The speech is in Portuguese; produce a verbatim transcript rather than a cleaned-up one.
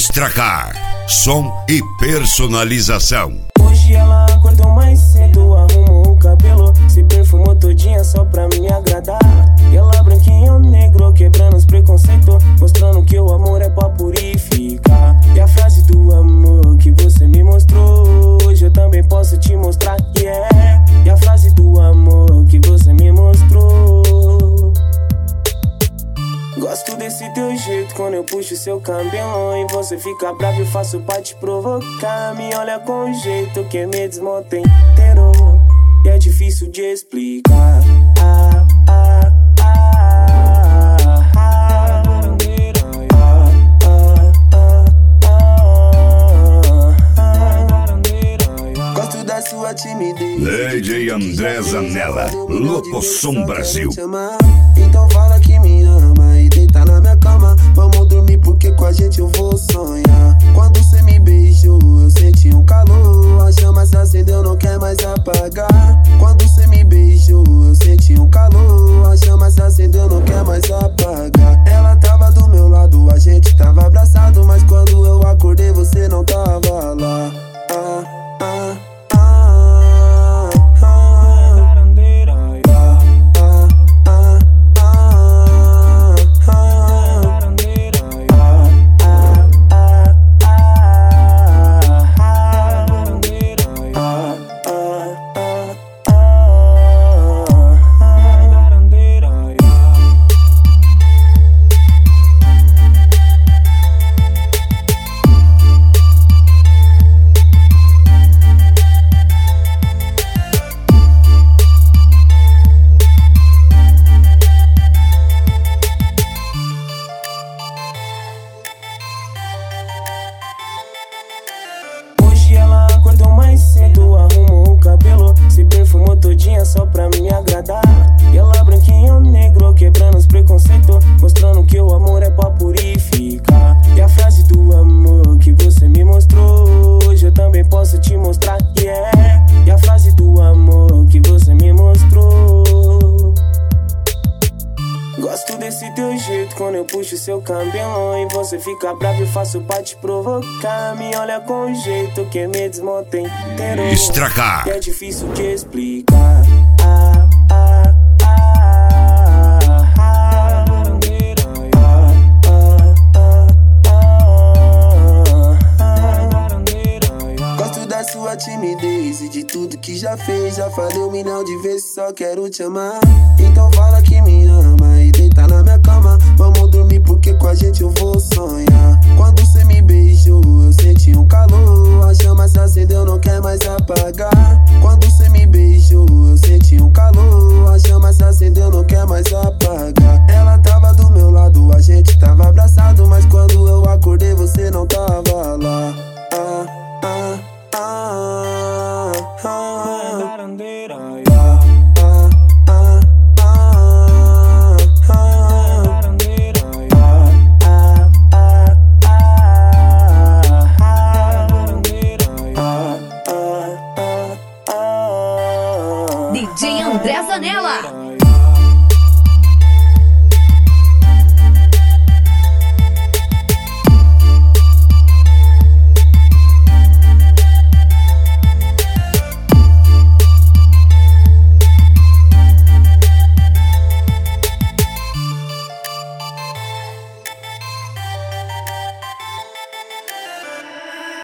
Extracar, som e personalização. Hoje ela acordou mais cedo, arrumou o cabelo, se perfumou todinha só pra me agradar. E ela branquinha ou negro, quebrando os preconceitos, mostrando que o amor é pra purificar. E a frase do amor que você me mostrou, hoje eu também posso te mostrar, yeah. E a frase do amor que você me mostrou. Gosto desse teu jeito quando eu puxo seu cabelo e você fica bravo e faço pra te provocar. Me olha com jeito que me desmonta inteiro e é difícil de explicar. Ah, ah, ah, ah, ah, ah. Gosto da sua timidez. D J André Zanella, Locosom Brasil. Então fala que me ama e deita na minha cama. Vamos dormir porque com a gente eu vou sonhar. Quando cê me beijou eu senti um calor, a chama se acendeu, não quer mais apagar. Quando cê me beijou eu senti um calor, a chama se acendeu, não quer mais apagar. Ela tava do meu lado, a gente tava abraçado, mas quando eu acordei você não tava lá. Ah, ah, ah, ah. Ela acordou mais cedo, arrumou o cabelo, se perfumou todinha só pra me agradar. E ela branquinha ou negro, quebrando os preconceitos, mostrando que o amor é pra purificar. E a frase do amor que você me mostrou, hoje eu também posso te mostrar, yeah. E a frase do amor que você me mostrou. Gosto desse teu jeito quando eu puxo seu cabelo e você fica bravo e faço pra te provocar. Me olha com jeito que me desmonta inteiro Extracar. e é difícil de explicar. Ah, ah, ah, ah, ah. Gosto da sua timidez e de tudo que já fez. Já falei um milhão de vezes, só quero te amar. Então fala que me ama e deita na minha cama. Vamos dormir porque com a gente eu vou sonhar. Quando cê me beijou eu senti um calor, a chama se acendeu, não quer mais apagar. Quando cê me beijou eu senti um calor, a chama se acendeu, não quer mais apagar. Ela tava do meu lado, a gente tava abraçado, mas quando eu acordei você não tava lá. Ah, ah, ah, ah, ah. D J André Zanella.